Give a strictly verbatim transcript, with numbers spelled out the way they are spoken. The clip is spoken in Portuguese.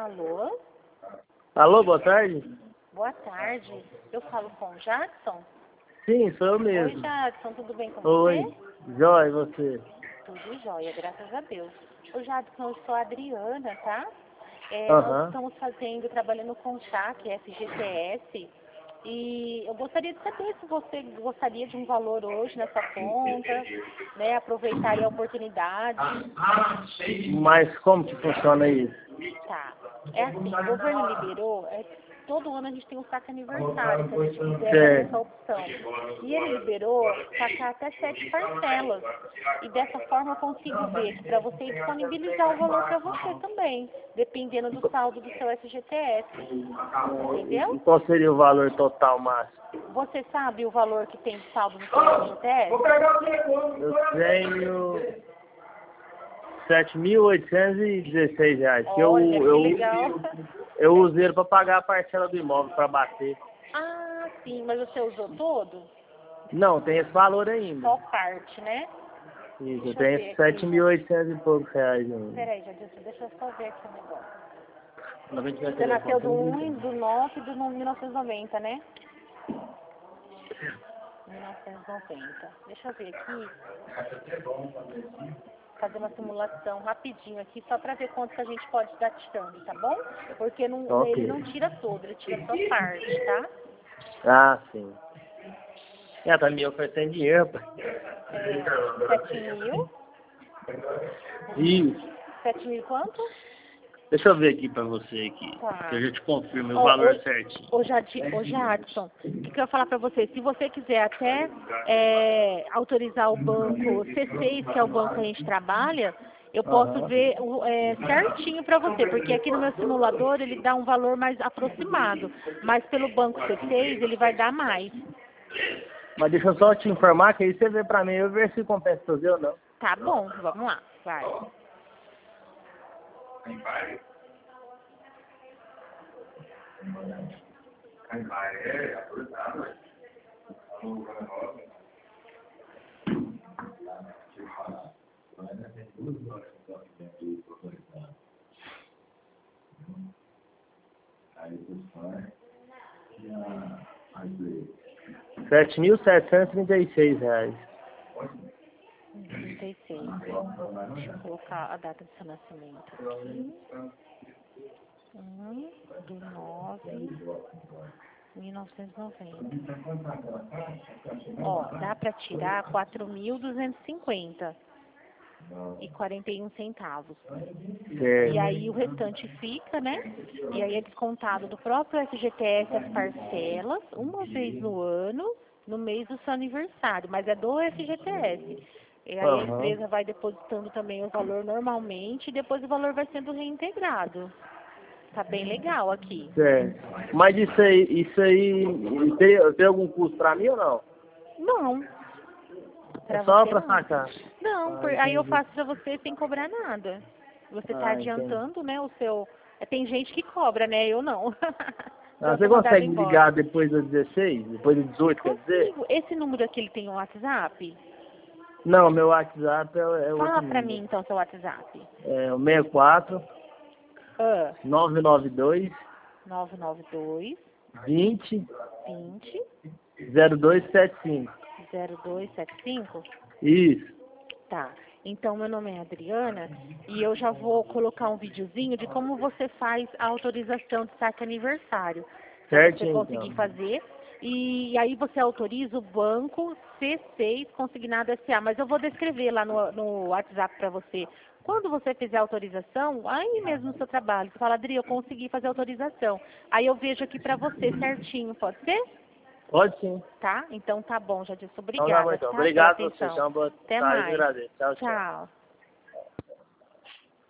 Alô? Alô, boa tarde? Boa tarde. Eu falo com o Jadson? Sim, sou eu mesmo. Oi, Jadson, tudo bem com Oi, você? jóia, e você? Tudo jóia, graças a Deus. Ô, Jadson, eu sou a Adriana, tá? É, nós Aham. estamos fazendo, trabalhando com chá, que é F G T S, e eu gostaria de saber se você gostaria de um valor hoje na sua conta, né? Aproveitar aí a oportunidade. Mas como que funciona isso? Tá. É assim, o governo liberou, é, todo ano a gente tem um saque aniversário, se a gente quiser fazer Certo. essa opção. E ele liberou sacar até sete parcelas. E dessa forma eu consigo ver que para você disponibilizar o valor para você também, dependendo do saldo do seu F G T S. Entendeu? E qual seria o valor total máximo? Você sabe o valor que tem de saldo no seu F G T S? Eu tenho sete mil oitocentos e dezesseis reais. Que eu, Olha, que eu, legal. eu usei ele para pagar a parcela do imóvel, para bater. Ah, sim, mas você usou todo? Não, tem esse valor ainda. Só parte, né? Isso, eu Deixa eu ver tenho aqui, sete mil já. e oitocentos e poucos reais ainda. Peraí, Jadilson, deixa eu só ver aqui o negócio. Quando a gente tiver Você nasceu do telefone, um, do nove do mil novecentos e noventa, né? mil novecentos e noventa. Deixa eu ver aqui. Fazer uma simulação rapidinho aqui, só para ver quanto que a gente pode estar tirando, tá bom? Porque não, Ok. ele não tira todo, ele tira só parte, tá? Ah, sim. É, tá me oferecendo dinheiro, pai. É, sete mil. Isso. Sete mil quanto? Deixa eu ver aqui pra você aqui. Tá. Que eu já te confirmo o Ó, valor ô, certinho. ô, Jadi, ô Jadson, o que, que eu ia falar para você? Se você quiser até é, autorizar o banco C seis, que é o banco que a gente trabalha, eu posso Aham. ver o- é, certinho para você, porque aqui no meu simulador ele dá um valor mais aproximado, mas pelo banco C seis ele vai dar mais. Mas deixa eu só te informar que aí você vê pra mim, eu ver se compensa fazer ou não. Tá bom, vamos lá, vai. Sete mil setecentos e trinta e seis reais. trinta e seis. Deixa eu colocar a data do seu nascimento aqui. um do nove de mil novecentos e noventa. Ó, dá para tirar quatro mil duzentos e cinquenta e quarenta e um centavos. E Certo. aí o restante fica, né? E aí é descontado do próprio F G T S as parcelas, uma vez no ano, no mês do seu aniversário, mas é do F G T S. E aí a Aham. empresa vai depositando também o valor normalmente e depois o valor vai sendo reintegrado. Tá bem legal aqui. Certo. Mas isso aí, isso aí, tem, tem algum custo pra mim ou não? Não, É pra só você pra não. sacar. Não, Ah, por- aí eu entendi. faço pra você sem cobrar nada. Você tá Ah, entendi. adiantando, né, o seu... é, tem gente que cobra, né? Eu não. Ah, Eu você sou mandada consegue me embora. ligar depois das dezesseis? Depois das dezoito, quer dizer? Consigo. Esse número aqui, ele tem um WhatsApp? Não, meu WhatsApp é, é outro Fala pra mim, número. então, seu WhatsApp. É o seis quatro Ah, nove nove dois nove nove dois, vinte vinte, zero dois sete cinco. zero dois sete cinco. Isso. Tá. Então, meu nome é Adriana e eu já vou colocar um videozinho de como você faz a autorização de saque aniversário. Para você Certinho, conseguir então. fazer. E aí você autoriza o banco C seis Consignado S A. Mas eu vou descrever lá no, no WhatsApp para você. Quando você fizer a autorização, aí mesmo no seu trabalho, você fala, Adri, eu consegui fazer a autorização. Aí eu vejo aqui para você certinho, pode ser? Pode sim. Tá? Então tá bom, Jadilson. Então tá bom, Obrigada, então. tá? Pela Obrigado a você. atenção. Então, boa Até tarde. mais. Agradeço. Tchau, tchau. Tchau.